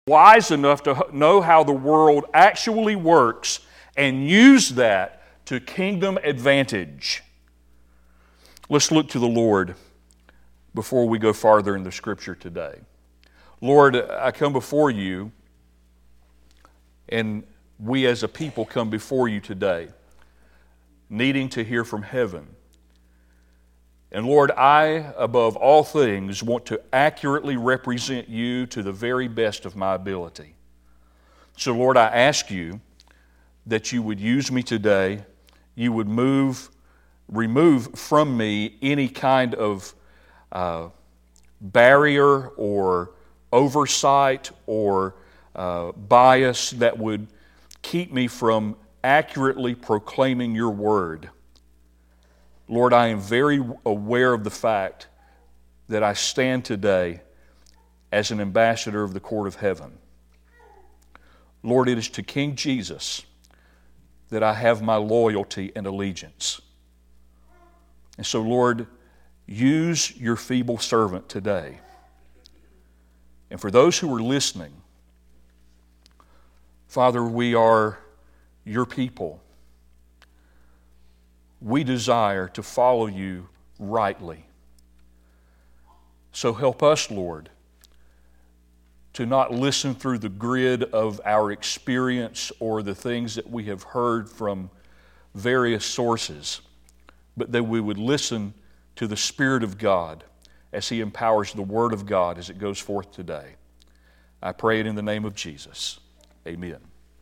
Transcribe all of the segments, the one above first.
wise enough to know how the world actually works and use that to kingdom advantage. Let's look to the Lord before we go farther in the Scripture today. Lord, I come before you, and we as a people come before you today, needing to hear from heaven. And Lord, I, above all things, want to accurately represent you to the very best of my ability. So Lord, I ask you that you would use me today. You would remove from me any kind of barrier or oversight or bias that would keep me from accurately proclaiming your word. Lord, I am very aware of the fact that I stand today as an ambassador of the court of heaven. Lord, it is to King Jesus that I have my loyalty and allegiance. And so, Lord, use your feeble servant today. And for those who are listening, Father, we are your people. We desire to follow you rightly. So help us, Lord, to not listen through the grid of our experience or the things that we have heard from various sources, but that we would listen to the Spirit of God as He empowers the Word of God as it goes forth today. I pray it in the name of Jesus. Amen.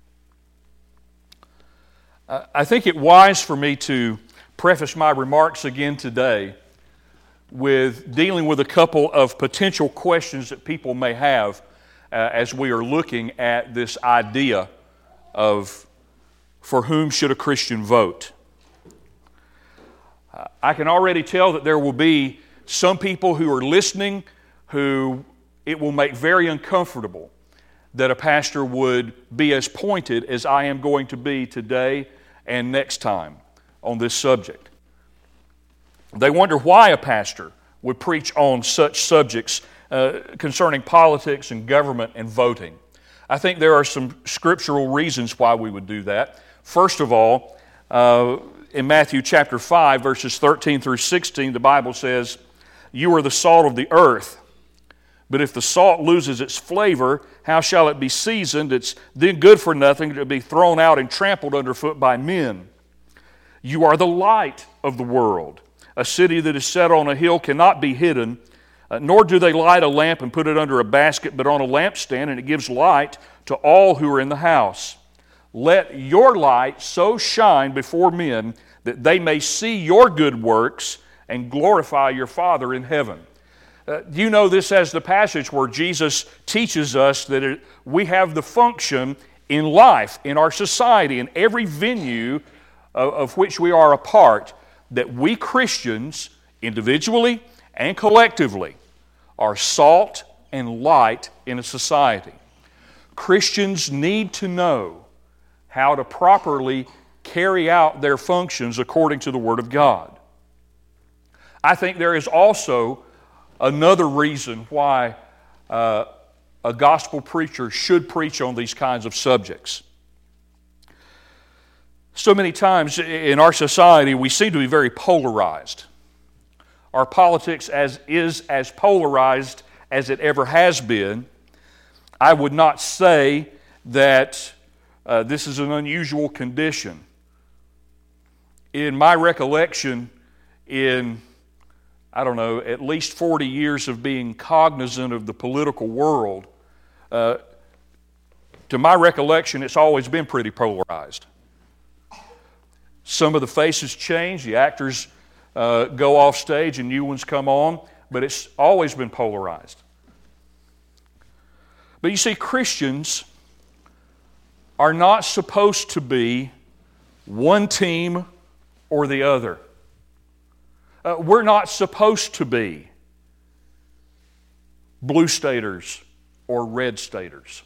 I think it wise for me to preface my remarks again today with dealing with a couple of potential questions that people may have as we are looking at this idea of for whom should a Christian vote. I can already tell that there will be some people who are listening who it will make very uncomfortable that a pastor would be as pointed as I am going to be today and next time on this subject. They wonder why a pastor would preach on such subjects concerning politics and government and voting. I think there are some scriptural reasons why we would do that. First of all, in Matthew chapter 5, verses 13 through 16, the Bible says, "You are the salt of the earth, but if the salt loses its flavor, how shall it be seasoned? It's then good for nothing to be thrown out and trampled underfoot by men. You are the light of the world. A city that is set on a hill cannot be hidden, nor do they light a lamp and put it under a basket, but on a lampstand, and it gives light to all who are in the house. Let your light so shine before men that they may see your good works and glorify your Father in heaven." You know this as the passage where Jesus teaches us that we have the function in life, in our society, in every venue of which we are a part, that we Christians, individually and collectively, are salt and light in a society. Christians need to know how to properly carry out their functions according to the Word of God. I think there is also another reason why a gospel preacher should preach on these kinds of subjects. So many times in our society, we seem to be very polarized. Our politics is as polarized as it ever has been. I would not say that this is an unusual condition. In my recollection, at least 40 years of being cognizant of the political world, to my recollection, it's always been pretty polarized. Some of the faces change, the actors go off stage and new ones come on, but it's always been polarized. But you see, Christians are not supposed to be one team or the other. We're not supposed to be blue staters or red staters.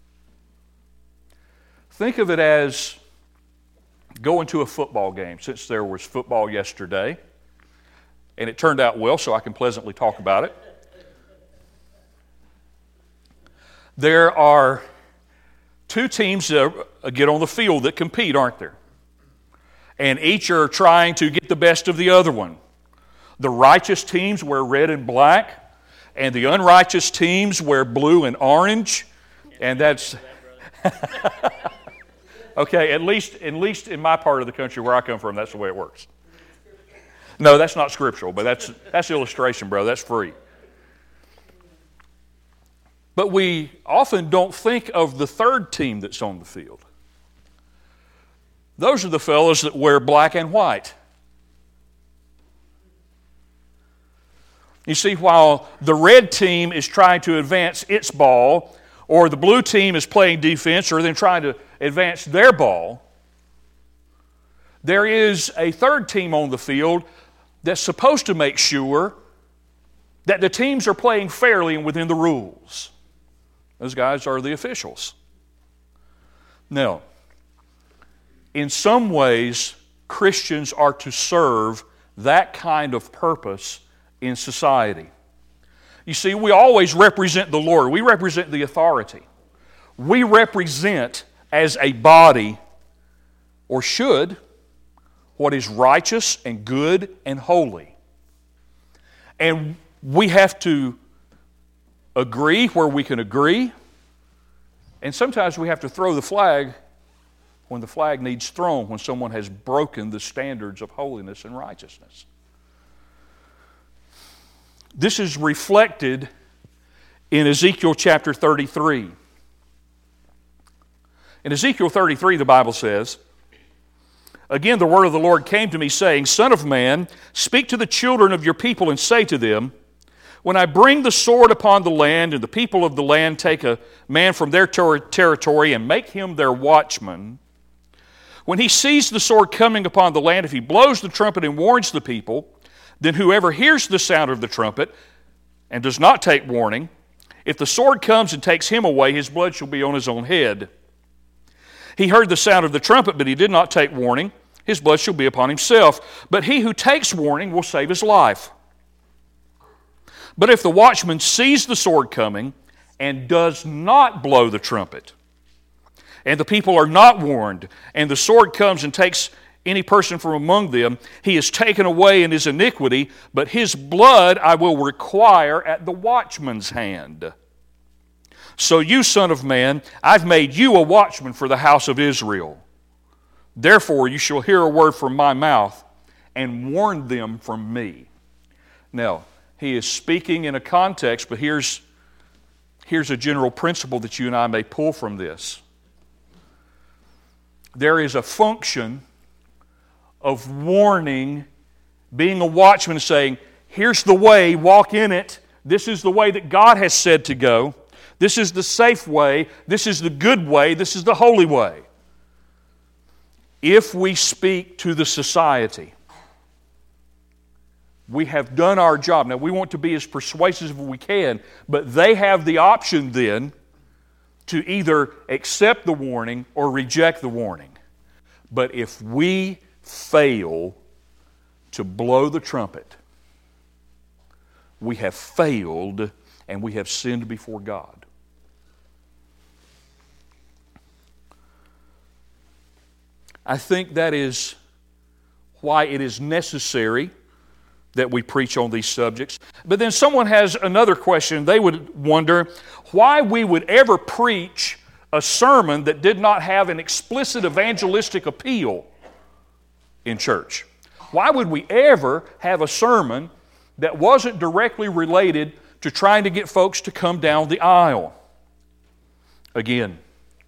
Think of it as going to a football game, since there was football yesterday, and it turned out well, so I can pleasantly talk about it. There are two teams that get on the field that compete, aren't there? And each are trying to get the best of the other one. The righteous teams wear red and black, and the unrighteous teams wear blue and orange. And that's okay. At least in my part of the country where I come from, that's the way it works. No, that's not scriptural, but that's illustration, bro. That's free. But we often don't think of the third team that's on the field. Those are the fellows that wear black and white. You see, while the red team is trying to advance its ball, or the blue team is playing defense, or then trying to advance their ball, there is a third team on the field that's supposed to make sure that the teams are playing fairly and within the rules. Those guys are the officials. Now, in some ways, Christians are to serve that kind of purpose in society. You see, we always represent the Lord. We represent the authority. We represent, as a body, or should, what is righteous and good and holy. And we have to agree where we can agree, and sometimes we have to throw the flag when the flag needs thrown, when someone has broken the standards of holiness and righteousness. This is reflected in Ezekiel chapter 33. In Ezekiel 33, the Bible says, "Again the word of the Lord came to me, saying, Son of man, speak to the children of your people and say to them, when I bring the sword upon the land, and the people of the land take a man from their territory and make him their watchman, when he sees the sword coming upon the land, if he blows the trumpet and warns the people, then whoever hears the sound of the trumpet and does not take warning, if the sword comes and takes him away, his blood shall be on his own head. He heard the sound of the trumpet, but he did not take warning, his blood shall be upon himself. But he who takes warning will save his life. But if the watchman sees the sword coming and does not blow the trumpet, and the people are not warned, and the sword comes and takes any person from among them, he is taken away in his iniquity, but his blood I will require at the watchman's hand. So you, son of man, I've made you a watchman for the house of Israel. Therefore you shall hear a word from my mouth and warn them from me." Now, he is speaking in a context, but here's a general principle that you and I may pull from this. There is a function of warning, being a watchman, saying, here's the way, walk in it. This is the way that God has said to go. This is the safe way. This is the good way. This is the holy way. If we speak to the society, we have done our job. Now, we want to be as persuasive as we can, but they have the option then to either accept the warning or reject the warning. But if we fail to blow the trumpet, we have failed and we have sinned before God. I think that is why it is necessary that we preach on these subjects. But then someone has another question. They would wonder why we would ever preach a sermon that did not have an explicit evangelistic appeal in church. Why would we ever have a sermon that wasn't directly related to trying to get folks to come down the aisle? Again,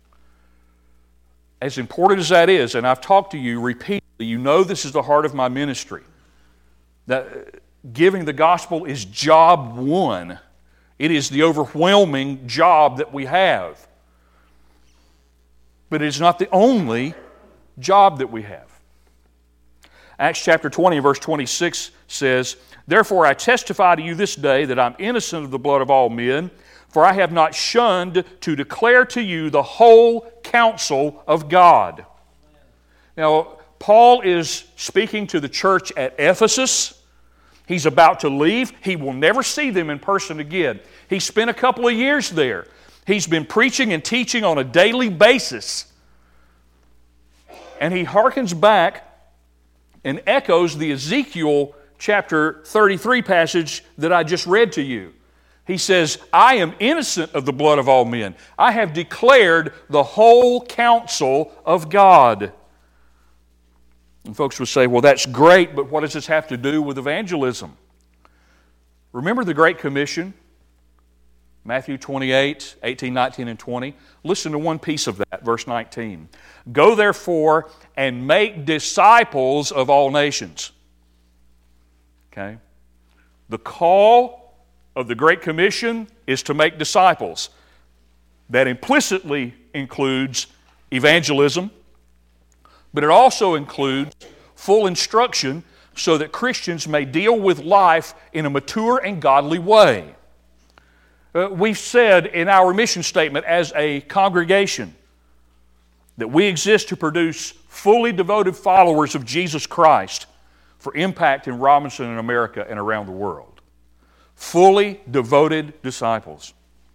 as important as that is, and I've talked to you repeatedly, you know this is the heart of my ministry, that giving the gospel is job one. It is the overwhelming job that we have. But it is not the only job that we have. Acts chapter 20 and verse 26 says, "Therefore I testify to you this day that I'm innocent of the blood of all men, for I have not shunned to declare to you the whole counsel of God." Now, Paul is speaking to the church at Ephesus. He's about to leave. He will never see them in person again. He spent a couple of years there. He's been preaching and teaching on a daily basis. And he harkens back and echoes the Ezekiel chapter 33 passage that I just read to you. He says, I am innocent of the blood of all men. I have declared the whole counsel of God. And folks would say, well, that's great, but what does this have to do with evangelism? Remember the Great Commission? Matthew 28, 18, 19, and 20. Listen to one piece of that, verse 19. Go therefore and make disciples of all nations. Okay? The call of the Great Commission is to make disciples. That implicitly includes evangelism, but it also includes full instruction so that Christians may deal with life in a mature and godly way. We've said in our mission statement as a congregation that we exist to produce fully devoted followers of Jesus Christ for impact in Robinson and America and around the world. Fully devoted disciples.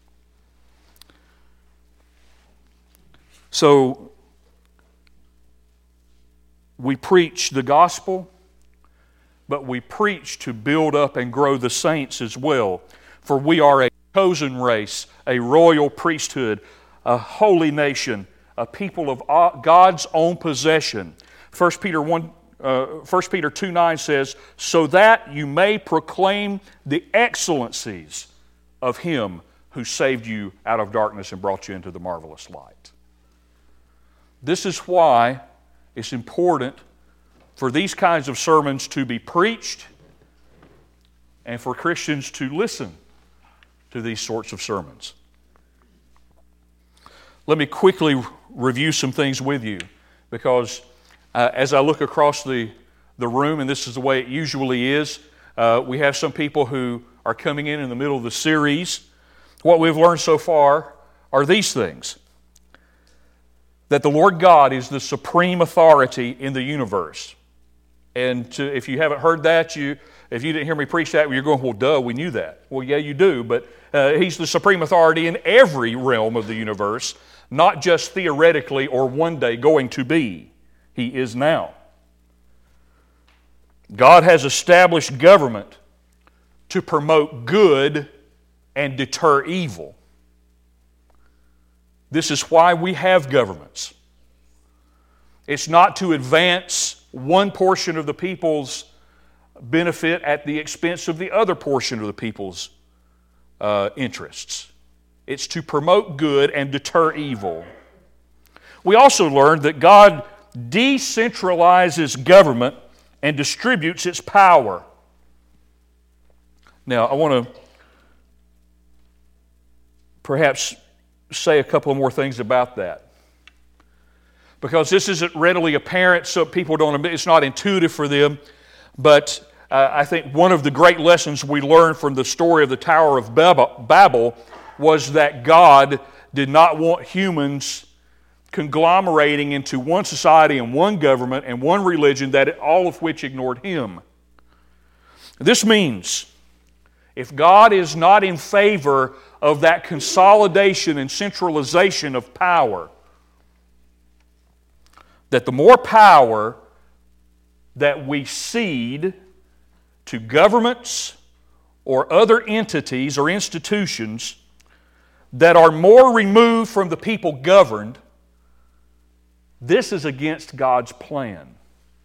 So, we preach the gospel, but we preach to build up and grow the saints as well. For we are a chosen race, a royal priesthood, a holy nation, a people of God's own possession. 1 Peter 2:9 says, so that you may proclaim the excellencies of Him who saved you out of darkness and brought you into the marvelous light. This is why it's important for these kinds of sermons to be preached and for Christians to listen to these sorts of sermons. Let me quickly review some things with you because as I look across the room, and this is the way it usually is, we have some people who are coming in the middle of the series. What we've learned so far are these things. That the Lord God is the supreme authority in the universe. And if you haven't heard that, if you didn't hear me preach that, you're going, well, duh, we knew that. Well, yeah, you do, but He's the supreme authority in every realm of the universe, not just theoretically or one day going to be. He is now. God has established government to promote good and deter evil. This is why we have governments. It's not to advance one portion of the people's benefit at the expense of the other portion of the people's interests. It's to promote good and deter evil. We also learned that God decentralizes government and distributes its power. Now, I want to perhaps say a couple more things about that. Because this isn't readily apparent, so people don't admit, it's not intuitive for them. But I think one of the great lessons we learned from the story of the Tower of Babel was that God did not want humans conglomerating into one society and one government and one religion, that all of which ignored Him. This means if God is not in favor of that consolidation and centralization of power, that the more power that we cede to governments or other entities or institutions that are more removed from the people governed, this is against God's plan.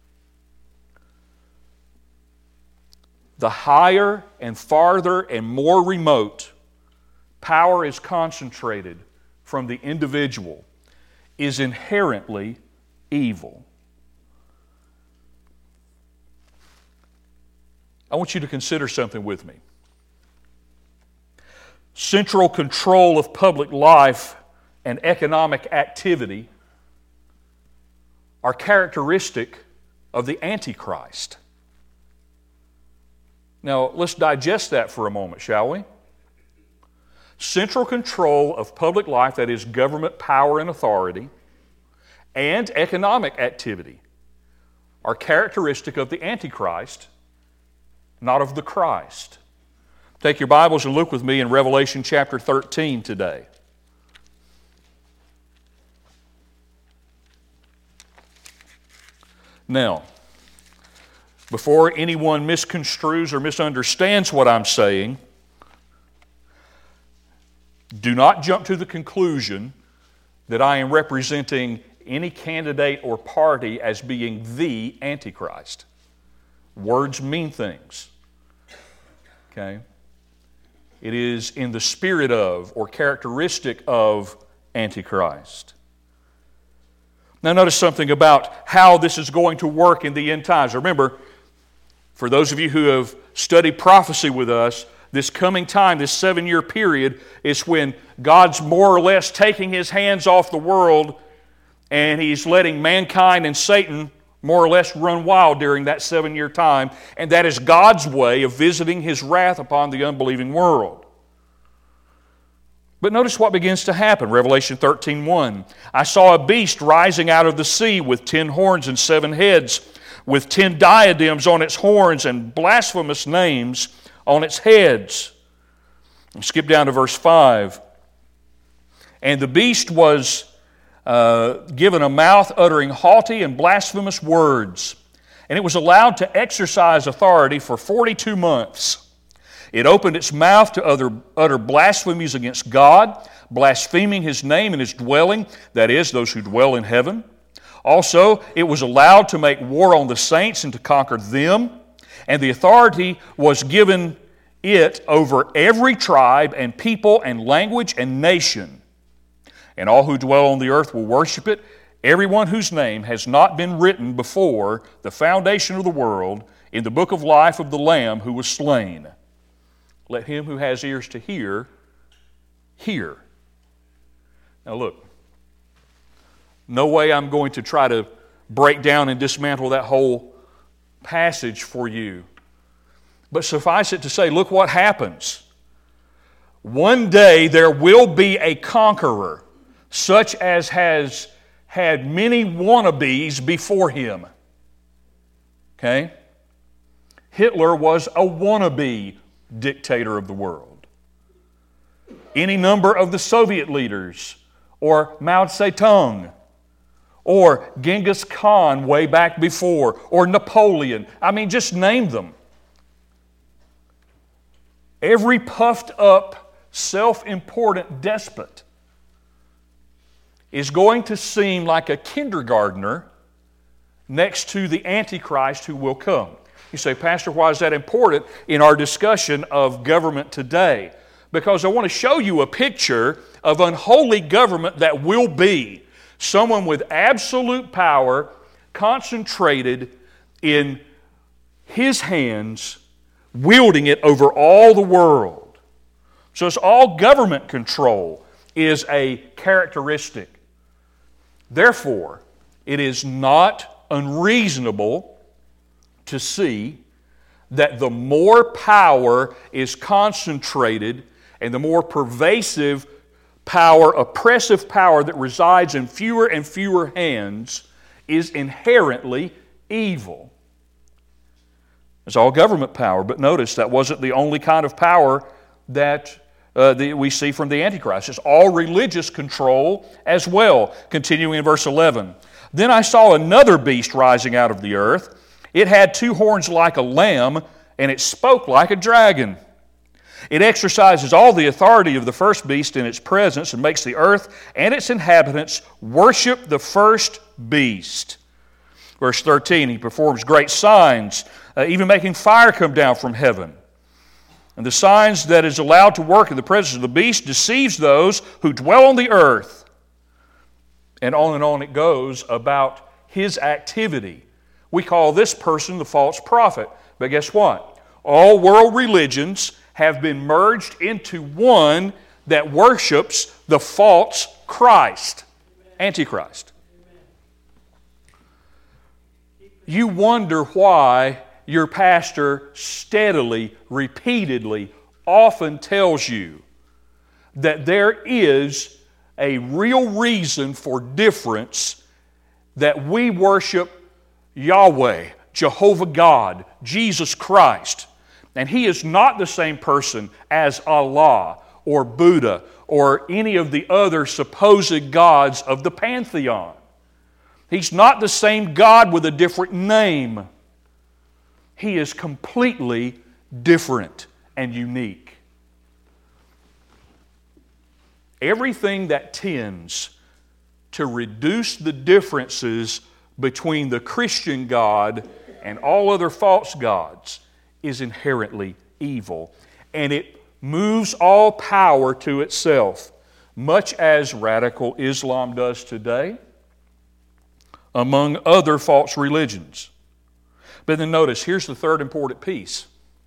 The higher and farther and more remote power is concentrated from the individual is inherently evil. I want you to consider something with me. Central control of public life and economic activity are characteristic of the Antichrist. Now, let's digest that for a moment, shall we? Central control of public life, that is government power and authority, and economic activity are characteristic of the Antichrist, not of the Christ. Take your Bibles and look with me in Revelation chapter 13 today. Now, before anyone misconstrues or misunderstands what I'm saying, do not jump to the conclusion that I am representing any candidate or party as being the Antichrist. Words mean things. Okay? It is in the spirit of or characteristic of Antichrist. Now notice something about how this is going to work in the end times. Remember, for those of you who have studied prophecy with us, this coming time, this 7-year period, is when God's more or less taking His hands off the world and He's letting mankind and Satan more or less run wild during that 7-year time. And that is God's way of visiting His wrath upon the unbelieving world. But notice what begins to happen. Revelation 13:1. I saw a beast rising out of the sea with 10 horns and 7 heads, with 10 diadems on its horns and blasphemous names on its heads. And skip down to verse 5. And the beast was given a mouth uttering haughty and blasphemous words, and it was allowed to exercise authority for 42 months. It opened its mouth to utter blasphemies against God, blaspheming His name and His dwelling, that is, those who dwell in heaven. Also, it was allowed to make war on the saints and to conquer them, and the authority was given it over every tribe and people and language and nation. And all who dwell on the earth will worship it, everyone whose name has not been written before the foundation of the world in the book of life of the Lamb who was slain. Let him who has ears to hear, hear. Now look, no way I'm going to try to break down and dismantle that whole passage for you. But suffice it to say, look what happens. One day there will be a conqueror, such as has had many wannabes before him. Okay? Hitler was a wannabe dictator of the world. Any number of the Soviet leaders, or Mao Zedong, or Genghis Khan way back before, or Napoleon. I mean, just name them. Every puffed up, self-important despot is going to seem like a kindergartner next to the Antichrist who will come. You say, Pastor, why is that important in our discussion of government today? Because I want to show you a picture of unholy government that will be someone with absolute power concentrated in his hands, wielding it over all the world. So it's all government control is a characteristic. Therefore, it is not unreasonable to see that the more power is concentrated and the more pervasive power, oppressive power that resides in fewer and fewer hands is inherently evil. It's all government power, but notice that wasn't the only kind of power that we see from the Antichrist. It's all religious control as well. Continuing in verse 11. Then I saw another beast rising out of the earth. It had 2 horns like a lamb, and it spoke like a dragon. It exercises all the authority of the first beast in its presence and makes the earth and its inhabitants worship the first beast. Verse 13, he performs great signs, even making fire come down from heaven. And the signs that is allowed to work in the presence of the beast deceives those who dwell on the earth. And on it goes about his activity. We call this person the false prophet. But guess what? All world religions have been merged into one that worships the false Christ, Antichrist. You wonder why your pastor steadily, repeatedly, often tells you that there is a real reason for difference, that we worship Yahweh, Jehovah God, Jesus Christ. And He is not the same person as Allah or Buddha or any of the other supposed gods of the pantheon. He's not the same God with a different name. He is completely different and unique. Everything that tends to reduce the differences between the Christian God and all other false gods is inherently evil. And it moves all power to itself, much as radical Islam does today, among other false religions. But then notice, here's the third important piece.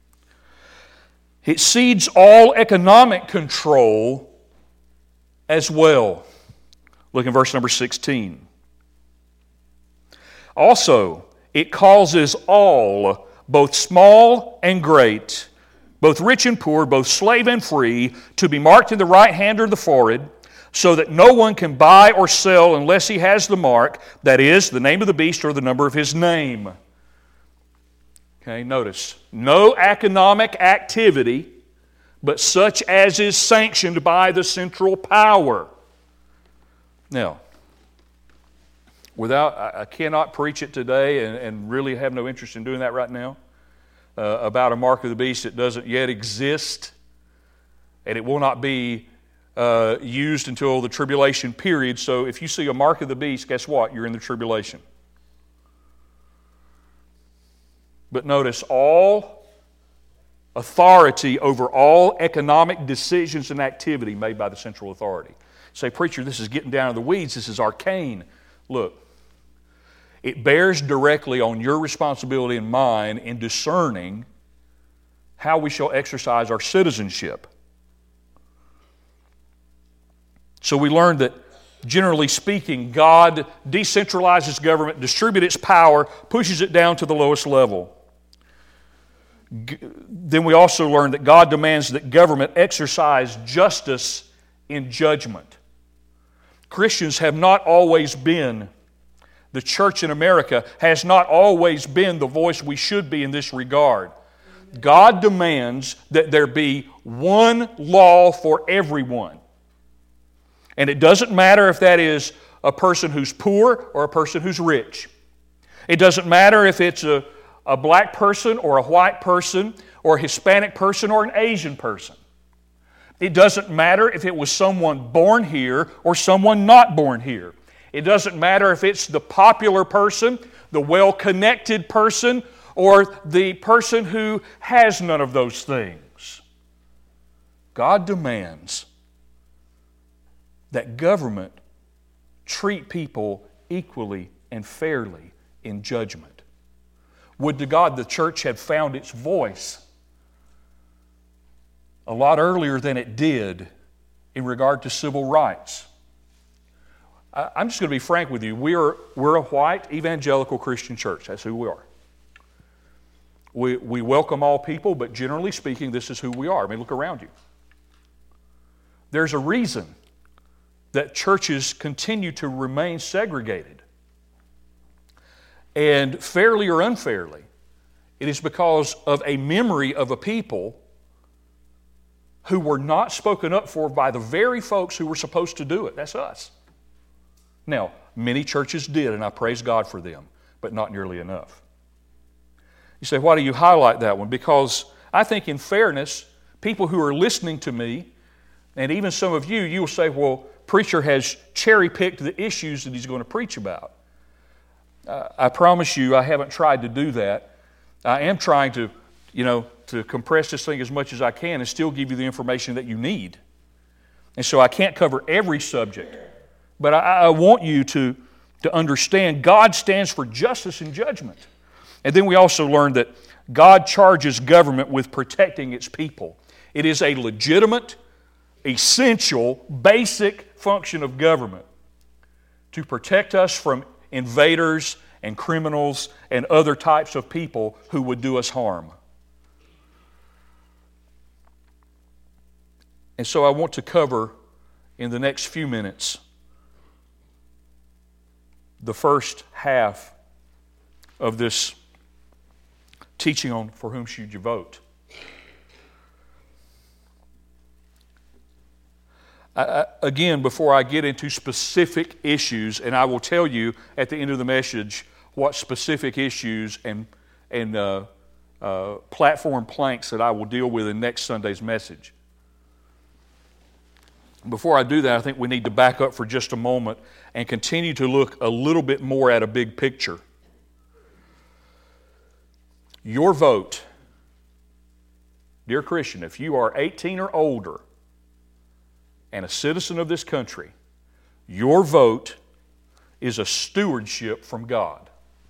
It cedes all economic control as well. Look in verse number 16. Also, it causes all, both small and great, both rich and poor, both slave and free, to be marked in the right hand or the forehead, so that no one can buy or sell unless he has the mark, that is, the name of the beast or the number of his name. Okay, notice, no economic activity, but such as is sanctioned by the central power. Now, I cannot preach it today and really have no interest in doing that right now, about a mark of the beast that doesn't yet exist, and it will not be used until the tribulation period. So if you see a mark of the beast, guess what? You're in the tribulation. But notice, all authority over all economic decisions and activity made by the central authority. Say, preacher, this is getting down to the weeds. This is arcane. Look, it bears directly on your responsibility and mine in discerning how we shall exercise our citizenship. So we learned that, generally speaking, God decentralizes government, distributes its power, pushes it down to the lowest level. Then we also learned that God demands that government exercise justice in judgment. Christians have not always been, the church in America has not always been the voice we should be in this regard. God demands that there be one law for everyone. And it doesn't matter if that is a person who's poor or a person who's rich. It doesn't matter if it's a black person or a white person or a Hispanic person or an Asian person. It doesn't matter if it was someone born here or someone not born here. It doesn't matter if it's the popular person, the well-connected person, or the person who has none of those things. God demands that government treat people equally and fairly in judgment. Would to God the church had found its voice a lot earlier than it did in regard to civil rights. I'm just going to be frank with you. We're a white evangelical Christian church. That's who we are. We welcome all people, but generally speaking, this is who we are. I mean, look around you. There's a reason that churches continue to remain segregated. And fairly or unfairly, it is because of a memory of a people who were not spoken up for by the very folks who were supposed to do it. That's us. Now, many churches did, and I praise God for them, but not nearly enough. You say, why do you highlight that one? Because I think in fairness, people who are listening to me, and even some of you will say, well, preacher has cherry-picked the issues that he's going to preach about. I promise you I haven't tried to do that. I am trying to compress this thing as much as I can and still give you the information that you need. And so I can't cover every subject, but I want you to understand God stands for justice and judgment. And then we also learned that God charges government with protecting its people. It is a legitimate, essential, basic function of government to protect us from invaders and criminals and other types of people who would do us harm. And so I want to cover in the next few minutes the first half of this teaching on for whom should you vote. Again, before I get into specific issues, and I will tell you at the end of the message what specific issues and platform planks that I will deal with in next Sunday's message. Before I do that, I think we need to back up for just a moment and continue to look a little bit more at a big picture. Your vote, dear Christian, if you are 18 or older and a citizen of this country, your vote is a stewardship from God.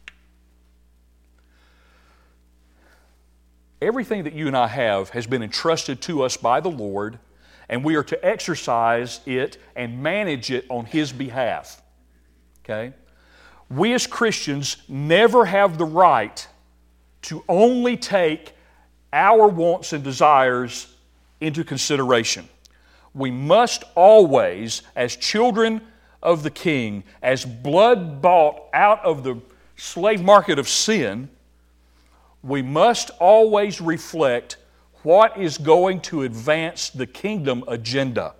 Everything that you and I have has been entrusted to us by the Lord, and we are to exercise it and manage it on His behalf. Okay? We as Christians never have the right to only take our wants and desires into consideration. We must always, as children of the King, as blood bought out of the slave market of sin, we must always reflect what is going to advance the kingdom agenda.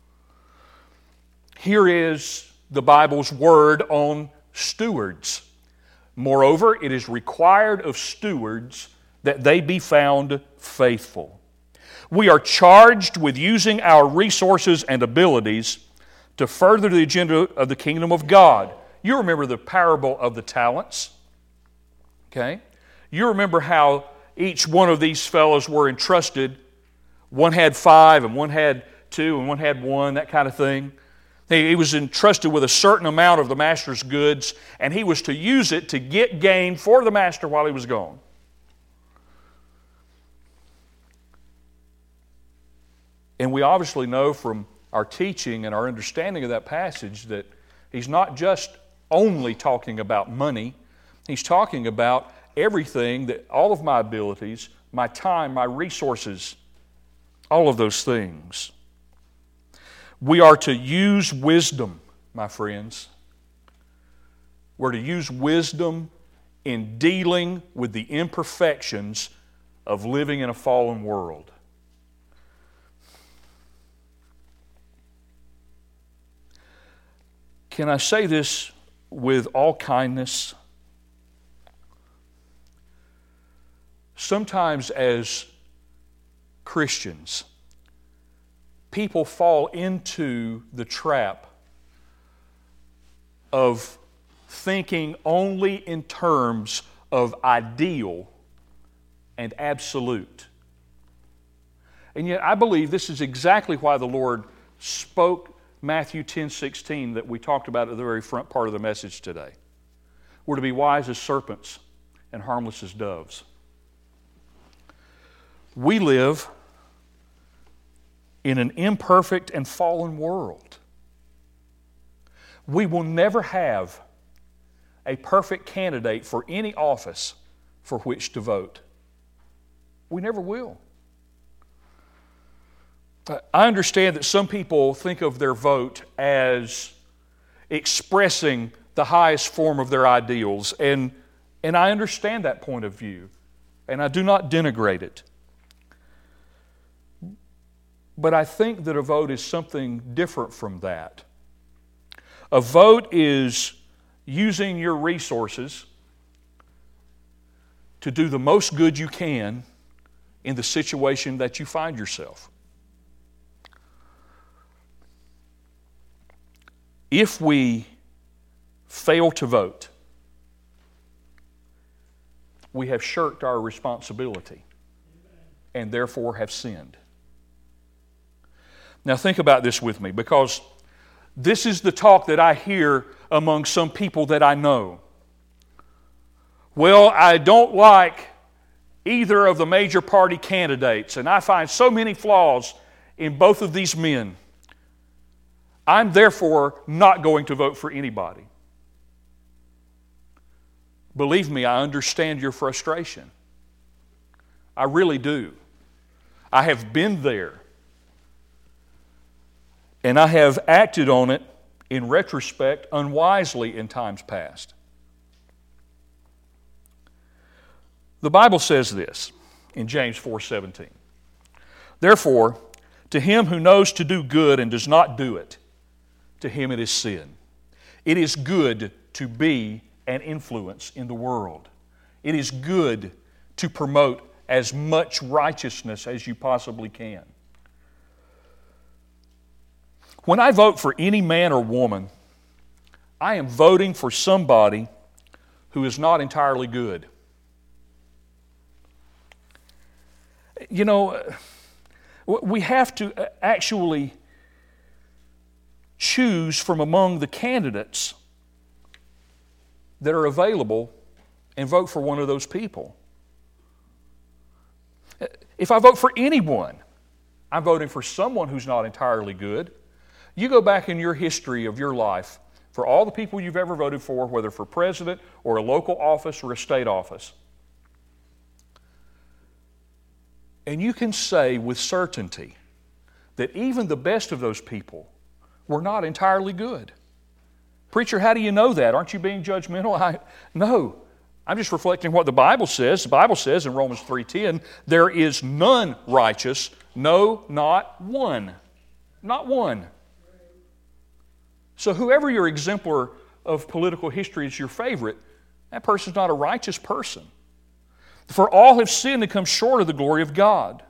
Here is the Bible's word on stewards. Moreover, it is required of stewards that they be found faithful. We are charged with using our resources and abilities to further the agenda of the kingdom of God. You remember the parable of the talents, okay? You remember how each one of these fellows were entrusted. One had 5 and one had 2 and one had 1, that kind of thing. He was entrusted with a certain amount of the master's goods, and he was to use it to get gain for the master while he was gone. And we obviously know from our teaching and our understanding of that passage that he's not just only talking about money. He's talking about everything, that all of my abilities, my time, my resources, all of those things. We are to use wisdom, my friends. We're to use wisdom in dealing with the imperfections of living in a fallen world. Can I say this with all kindness? Sometimes as Christians, people fall into the trap of thinking only in terms of ideal and absolute. And yet I believe this is exactly why the Lord spoke Matthew 10:16 that we talked about at the very front part of the message today. We're to be wise as serpents and harmless as doves. We live in an imperfect and fallen world. We will never have a perfect candidate for any office for which to vote. We never will. I understand that some people think of their vote as expressing the highest form of their ideals, and I understand that point of view, and I do not denigrate it. But I think that a vote is something different from that. A vote is using your resources to do the most good you can in the situation that you find yourself. If we fail to vote, we have shirked our responsibility and therefore have sinned. Now think about this with me, because this is the talk that I hear among some people that I know. Well, I don't like either of the major party candidates, and I find so many flaws in both of these men. I'm therefore not going to vote for anybody. Believe me, I understand your frustration. I really do. I have been there. And I have acted on it, in retrospect, unwisely in times past. The Bible says this in James 4:17. Therefore, To him who knows to do good and does not do it, to him it is sin. It is good to be an influence in the world. It is good to promote as much righteousness as you possibly can. When I vote for any man or woman, I am voting for somebody who is not entirely good. You know, we have to actually choose from among the candidates that are available and vote for one of those people. If I vote for anyone, I'm voting for someone who's not entirely good. You go back in your history of your life for all the people you've ever voted for, whether for president or a local office or a state office. And you can say with certainty that even the best of those people were not entirely good. Preacher, how do you know that? Aren't you being judgmental? No. I'm just reflecting what the Bible says. The Bible says in Romans 3:10, there is none righteous, no, not one. Not one. So whoever your exemplar of political history is your favorite, that person's not a righteous person. For all have sinned and come short of the glory of God.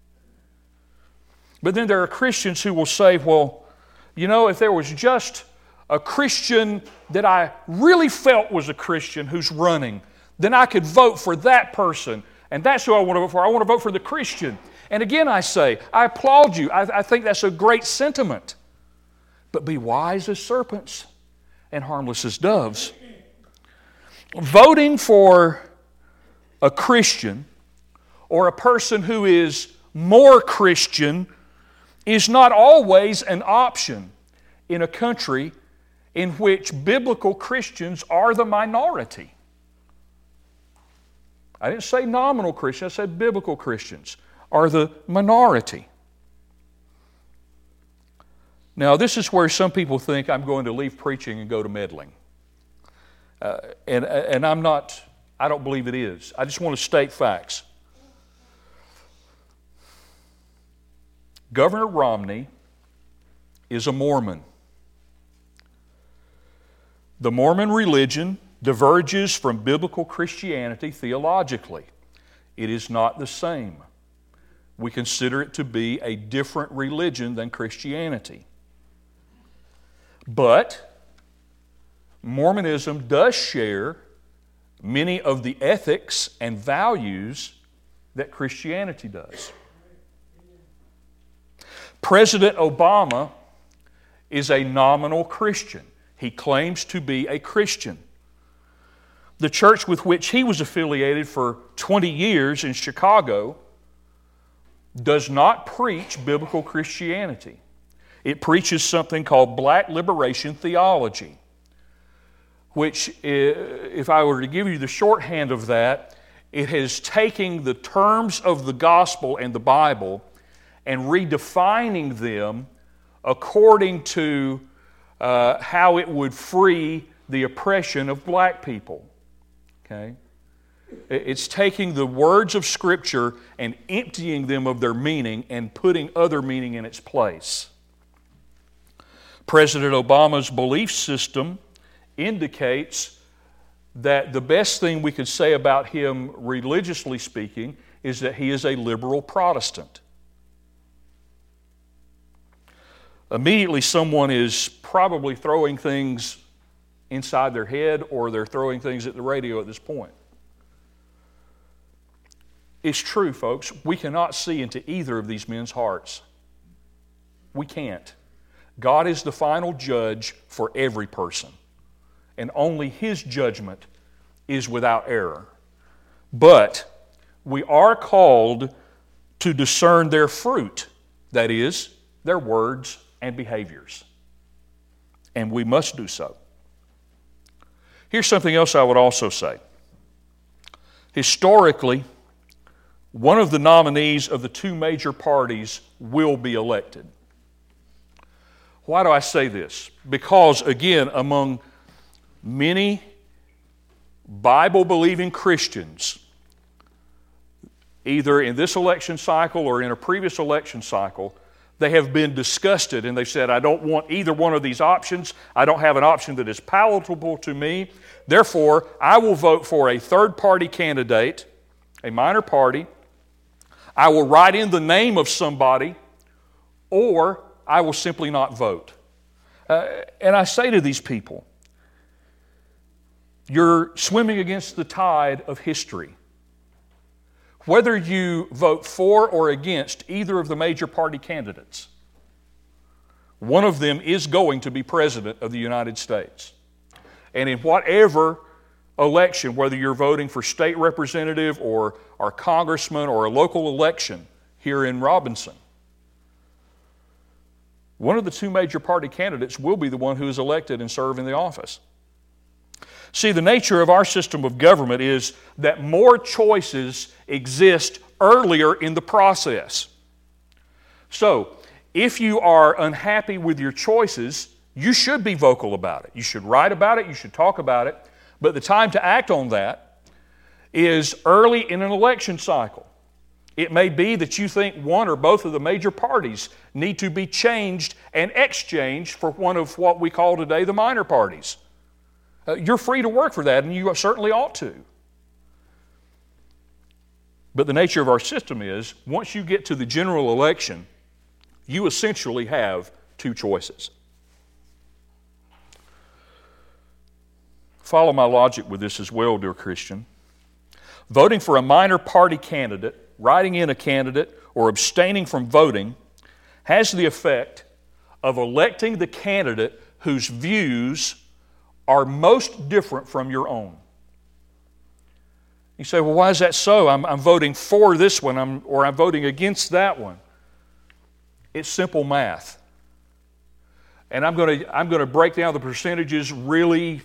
But then there are Christians who will say, well, you know, if there was just a Christian that I really felt was a Christian who's running, then I could vote for that person. And that's who I want to vote for. I want to vote for the Christian. And again I say, I applaud you. I think that's a great sentiment. But be wise as serpents and harmless as doves. Voting for a Christian or a person who is more Christian is not always an option in a country in which biblical Christians are the minority. I didn't say nominal Christians, I said biblical Christians are the minority. Now, this is where some people think I'm going to leave preaching and go to meddling. And I'm not, I don't believe it is. I just want to state facts. Governor Romney is a Mormon. The Mormon religion diverges from biblical Christianity theologically. It is not the same. We consider it to be a different religion than Christianity. But Mormonism does share many of the ethics and values that Christianity does. President Obama is a nominal Christian. He claims to be a Christian. The church with which he was affiliated for 20 years in Chicago does not preach biblical Christianity. It preaches something called black liberation theology, which, if I were to give you the shorthand of that, it is taking the terms of the gospel and the Bible and redefining them according to how it would free the oppression of black people. Okay? It's taking the words of Scripture and emptying them of their meaning and putting other meaning in its place. President Obama's belief system indicates that the best thing we could say about him, religiously speaking, is that he is a liberal Protestant. Immediately, someone is probably throwing things inside their head or they're throwing things at the radio at this point. It's true, folks. We cannot see into either of these men's hearts. We can't. God is the final judge for every person, and only His judgment is without error. But we are called to discern their fruit, that is, their words and behaviors. And we must do so. Here's something else I would also say. Historically, one of the nominees of the two major parties will be elected. Why do I say this? Because, again, among many Bible-believing Christians, either in this election cycle or in a previous election cycle, They have been disgusted and they've said, I don't want either one of these options. I don't have an option that is palatable to me. Therefore, I will vote for a third-party candidate, a minor party. I will write in the name of somebody, or I will simply not vote. And I say to these people, you're swimming against the tide of history. Whether you vote for or against either of the major party candidates, one of them is going to be President of the United States. And in whatever election, whether you're voting for state representative or congressman or a local election here in Robinson, one of the two major party candidates will be the one who is elected and serve in the office. See, the nature of our system of government is that more choices exist earlier in the process. So, if you are unhappy with your choices, you should be vocal about it. You should write about it, you should talk about it, but the time to act on that is early in an election cycle. It may be that you think one or both of the major parties need to be changed and exchanged for one of what we call today the minor parties. You're free to work for that, and you certainly ought to. But the nature of our system is, once you get to the general election, you essentially have two choices. Follow my logic with this as well, dear Christian. Voting for a minor party candidate, writing in a candidate, or abstaining from voting has the effect of electing the candidate whose views are most different from your own. You say, well, why is that so? I'm voting for this one, or I'm voting against that one. It's simple math. And I'm going to break down the percentages really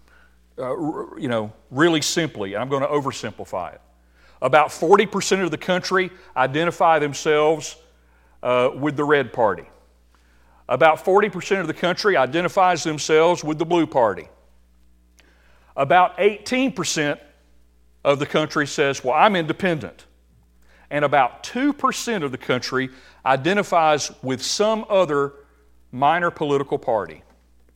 simply, and I'm going to oversimplify it. About 40% of the country identify themselves with the red party. About 40% of the country identifies themselves with the blue party. About 18% of the country says, well, I'm independent. And about 2% of the country identifies with some other minor political party.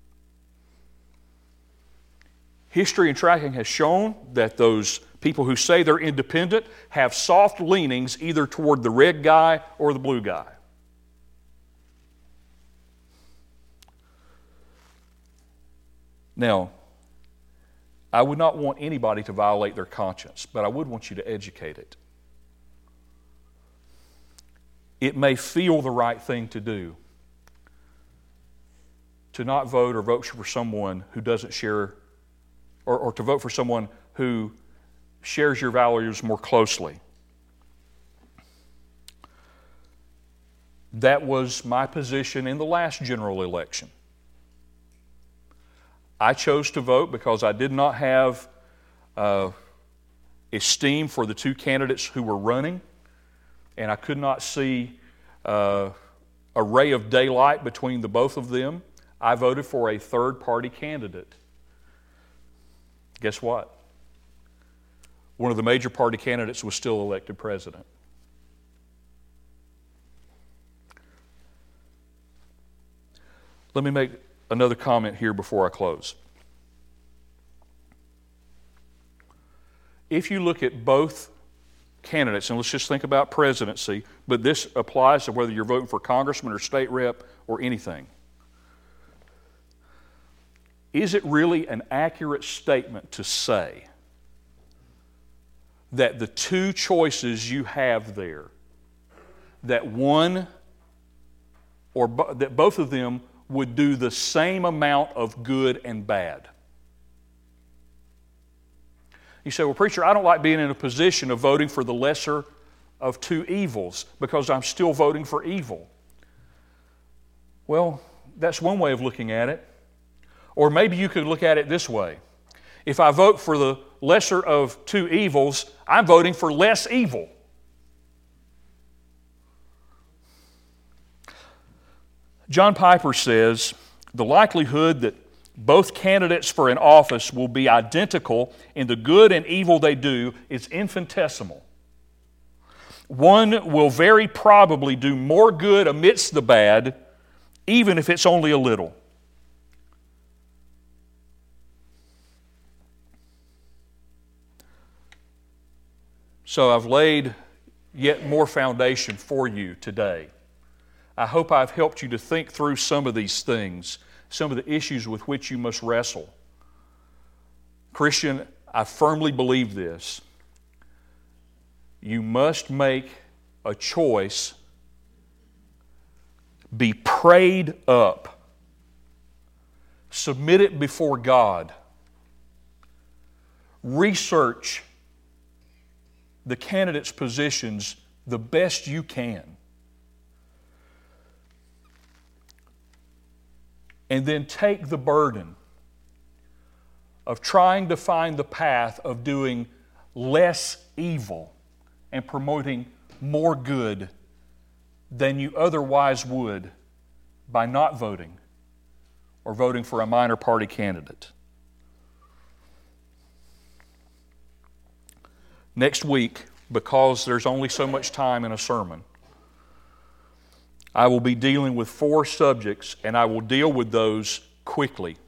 History and tracking has shown that those people who say they're independent have soft leanings either toward the red guy or the blue guy. Now, I would not want anybody to violate their conscience, but I would want you to educate it. It may feel the right thing to do to not vote or vote for someone who doesn't share, or to vote for someone who shares your values more closely. That was my position in the last general election. I chose to vote because I did not have esteem for the two candidates who were running, and I could not see a ray of daylight between the both of them. I voted for a third-party candidate. Guess what? One of the major party candidates was still elected president. Let me make another comment here before I close. If you look at both candidates, and let's just think about presidency, but this applies to whether you're voting for congressman or state rep or anything. Is it really an accurate statement to say that the two choices you have there, that one or that both of them would do the same amount of good and bad? You say, well, preacher, I don't like being in a position of voting for the lesser of two evils because I'm still voting for evil. Well, that's one way of looking at it. Or maybe you could look at it this way. If I vote for the lesser of two evils, I'm voting for less evil. John Piper says, the likelihood that both candidates for an office will be identical in the good and evil they do is infinitesimal. one will very probably do more good amidst the bad, even if it's only a little. So I've laid yet more foundation for you today. I hope I've helped you to think through some of these things, some of the issues with which you must wrestle. Christian, I firmly believe this. You must make a choice, be prayed up, submit it before God, research the candidates' positions the best you can, and then take the burden of trying to find the path of doing less evil and promoting more good than you otherwise would by not voting or voting for a minor party candidate. Next week, because there's only so much time in a sermon, I will be dealing with 4 subjects, and I will deal with those quickly.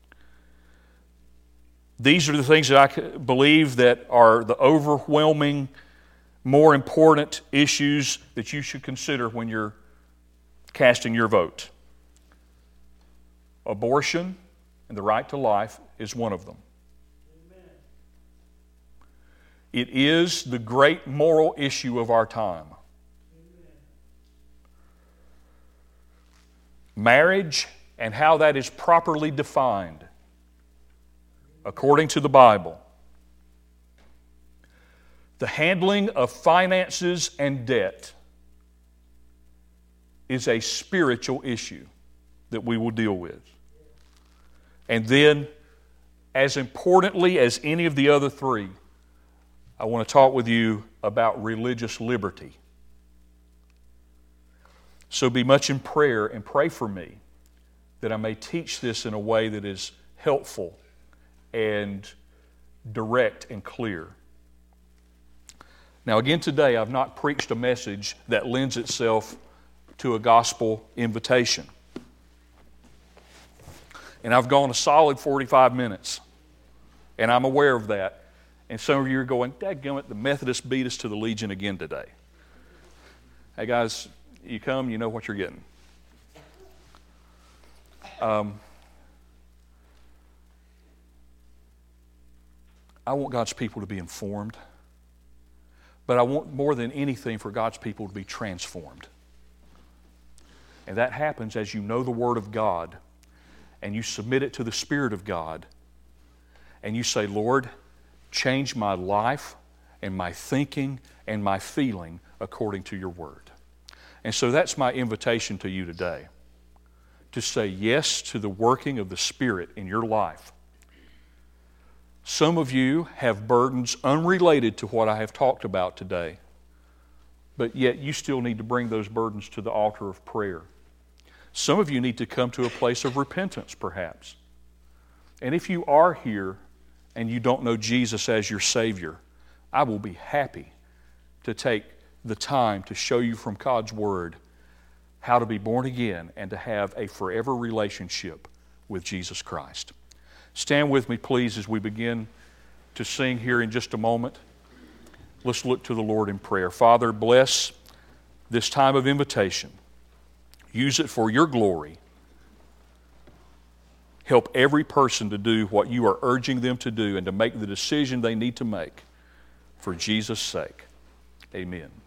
These are the things that I believe that are the overwhelming, more important issues that you should consider when you're casting your vote. Abortion and the right to life is one of them. Amen. It is the great moral issue of our time. Amen. Marriage and how that is properly defined according to the Bible. The handling of finances and debt is a spiritual issue that we will deal with. And then, as importantly as any of the other 3, I want to talk with you about religious liberty. So be much in prayer and pray for me that I may teach this in a way that is helpful and direct and clear. Now again today, I've not preached a message that lends itself to a gospel invitation. And I've gone a solid 45 minutes. And I'm aware of that. And some of you are going, dadgummit, the Methodists beat us to the Legion again today. Hey guys, you come, you know what you're getting. I want God's people to be informed. But I want more than anything for God's people to be transformed. And that happens as you know the Word of God and you submit it to the Spirit of God and you say, Lord, change my life and my thinking and my feeling according to your Word. And so that's my invitation to you today, to say yes to the working of the Spirit in your life. Some of you have burdens unrelated to what I have talked about today, but yet you still need to bring those burdens to the altar of prayer. Some of you need to come to a place of repentance, perhaps. And if you are here and you don't know Jesus as your Savior, I will be happy to take the time to show you from God's Word how to be born again and to have a forever relationship with Jesus Christ. Stand with me, please, as we begin to sing here in just a moment. Let's look to the Lord in prayer. Father, bless this time of invitation. Use it for your glory. Help every person to do what you are urging them to do and to make the decision they need to make for Jesus' sake. Amen.